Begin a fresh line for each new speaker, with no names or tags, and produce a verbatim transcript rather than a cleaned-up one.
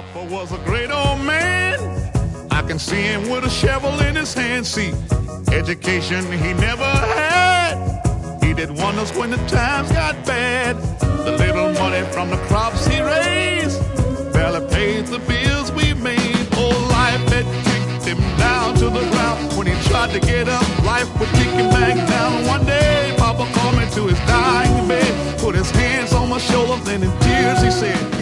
Papa was a great old man. I can see him with a shovel in his hand. See, education he never had. He did wonders when the times got bad. The little money from the crops he raised barely paid the bills we made. Oh, life had kicked him down to the ground. When he tried to get up, life would kick him back down. One day, Papa called me to his dying bed, put his hands on my shoulders, and in tears he said,